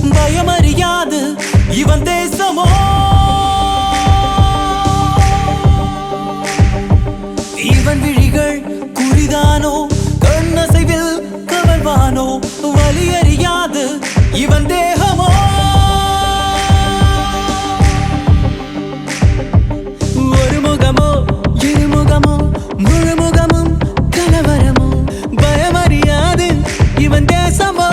பயமறியாது இவன் தேசமோ இவன் விழிகள் குறிதானோ கண்ணசைவில் கவர்வானோ வலியறியாது இவன் தேகமோ ஒரு முகமோ இருமுகமோ முழுமுகமும் கலவரமோ பயமறியாது இவன் தேசமோ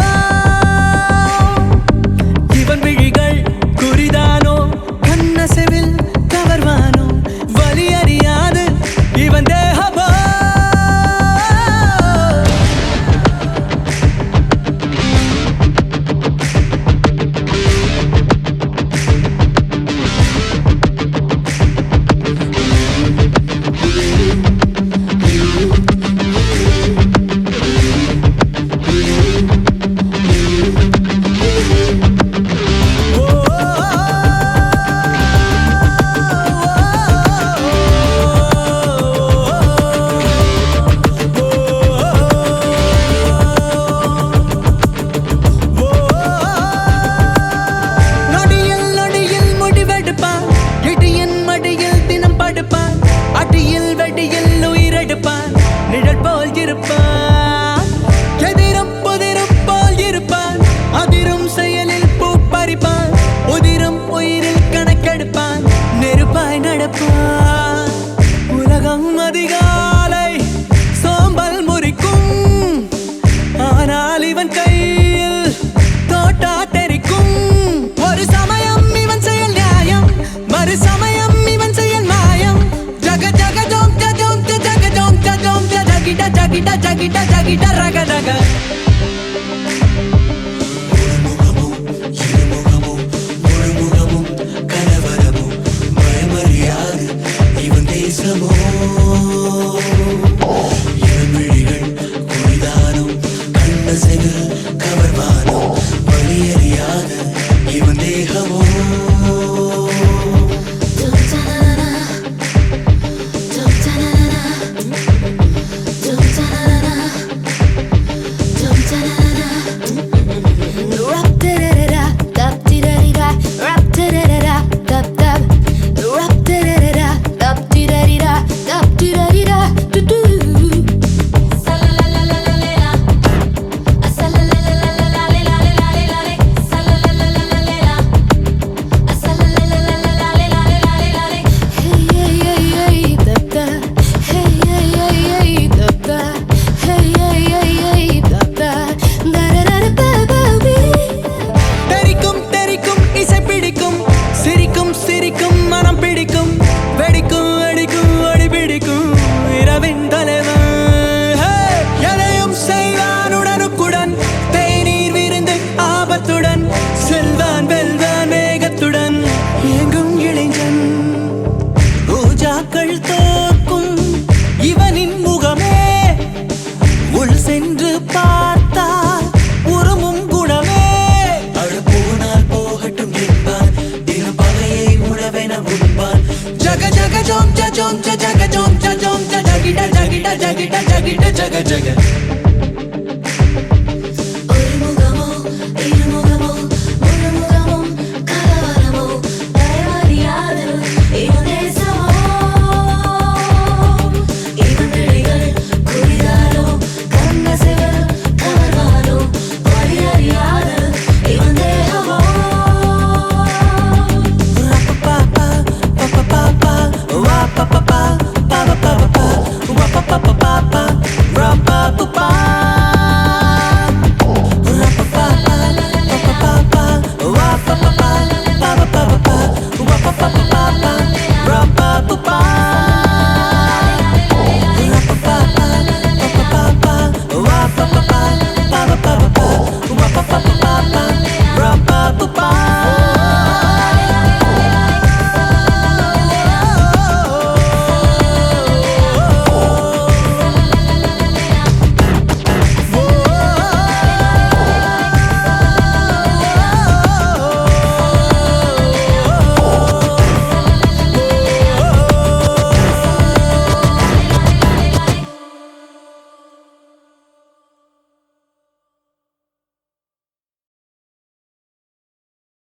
இவன் விழிகள் குறிதானோ கண்ணசைவில் கவர்வானோ வலியறியாது இவன் தேகமோ அடியில் வெடியில் உயிரெடுப்பான் நிழல் போல் இருப்பான் எதிரும் புதிரும் போல் இருப்பான் அதிரும் செயலில் பூ பறிப்பான் உதிரும் உயிரில் கணக்கெடுப்பான் நெருப்பாய் நடப்பான் உலகம் அதிகாலை சோம்பல் முறிக்கும் ஆனால் இவன் கையில் தோட்டா தெரிக்கும் ஒரு சமயம் இவன் செயல் நியாயம் மறு சமயம் இவன் செயல் மாயம் Jagita jagita jagita raga raga முழுமுகமும் இருமுகமும் முழுமுகமும் கலவரமும் பயமறியாது இவன் தேசமோ இவன் விழிகள் குறிதானும் கண்ணசைவில் கவர்வானோ வலியறியாது இவன் தேகமோ சிரிக்கும் மனம் பிடிக்கும் வெடிக்கும் வெடிக்கும் ஒளி பிடிக்கும் இரவின் தலைவன் எதையும் செய்வான் உடனுக்குடன் தேநீர் விருந்து ஆபத்துடன் செல்வான் வெல்வான் வேகத்துடன் எங்கும் இளைஞன் ரோஜாக்கள் தோக்கும் இவனின் முகமே உள் சென்று பார்த்தால் உருமும் குணமே அழப்போனால் போகட்டும் என்பான் Jaga jaga jom ja jom ja jaga jom ja jom ja jagita jagita jagita jagita jaga jaga